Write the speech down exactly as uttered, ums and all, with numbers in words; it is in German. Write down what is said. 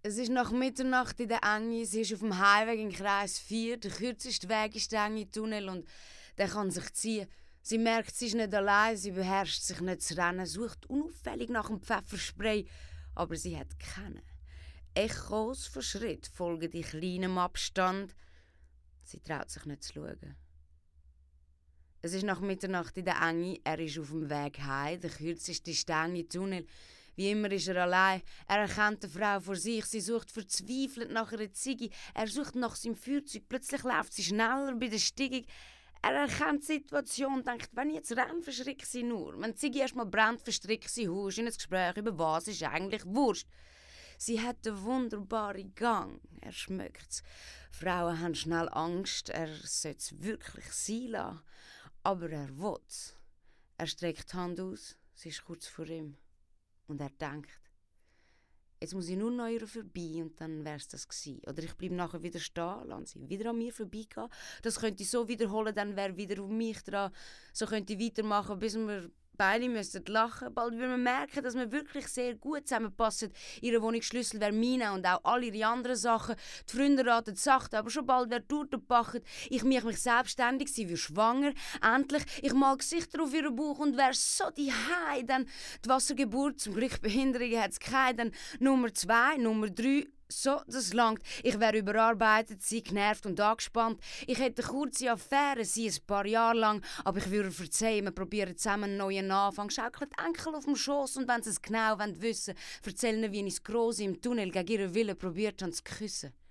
Es ist nach Mitternacht in der Enge, sie ist auf dem Heimweg in Kreis vier. Der kürzeste Weg ist der enge Tunnel und der kann sich ziehen. Sie merkt, sie ist nicht allein, sie beherrscht sich nicht zu rennen, sucht unauffällig nach einem Pfefferspray, aber sie hat keinen. Echos von Schritt folgen in kleinem Abstand. Sie traut sich nicht zu schauen. Es ist nach Mitternacht in der Enge, er ist auf dem Weg heim, der kürzeste ist der enge Tunnel. Wie immer ist er allein. Er erkennt eine Frau vor sich. Sie sucht verzweifelt nach einer Ziege. Er sucht nach seinem Feuerzeug. Plötzlich läuft sie schneller bei der Steigung. Er erkennt die Situation und denkt, wenn ich jetzt renne, verschrecke sie nur. Wenn die Ziege erst mal brennt, verstrickt sie Husch in ein Gespräch über was ist eigentlich Wurscht. Sie hat einen wunderbaren Gang. Er schmeckt's. Frauen haben schnell Angst. Er sollte es wirklich sein lassen. Aber er will's. Er streckt die Hand aus. Sie ist kurz vor ihm. Und er denkt, jetzt muss ich nur noch ihr vorbei und dann wär's das gewesen. Oder ich bleibe nachher wieder stehen, lasse sie wieder an mir vorbeigehen. Das könnte ich so wiederholen, dann wäre wieder auf mich dran. So könnte ich weitermachen, bis wir beide müssten lachen. Bald würden wir merken, dass wir wirklich sehr gut zusammenpassen. Ihre Wohnungsschlüssel wäre meine und auch all ihre anderen Sachen. Die Freunde raten sachte, aber schon bald wäre die Tour gepackt. Ich mache mich selbstständig, sie wird schwanger. Endlich, ich mal Gesichter auf ihren Bauch und wäre so die Hei. Dann die Wassergeburt, zum Glück Behinderungen hat es keine. Dann Nummer zwei, Nummer drei. So, das langt. Ich wäre überarbeitet, sie genervt und angespannt. Ich hätte eine kurze Affäre, sie ein paar Jahre lang. Aber ich würde verzeihen, wir probieren zusammen einen neuen Anfang. Schaukelt Enkel auf dem Schoss und wenn sie es genau wissen wollen, erzählen, wie ich das Grosse im Tunnel gegen ihren Willen probiert habe zu küssen.